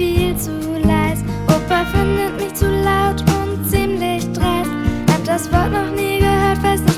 viel zu leis. Opa findet mich zu laut und ziemlich dreist. Hab das Wort noch nie gehört, weiß